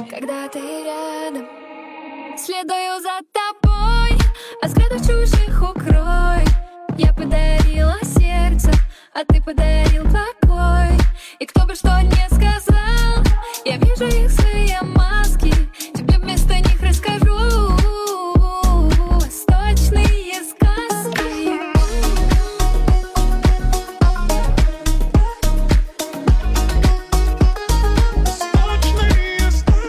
когда ты рядом. Следую за тобой, от взглядов чужих укрой. Я подарила сердце, а ты подарил покой. И кто бы что ни сказал, я вижу их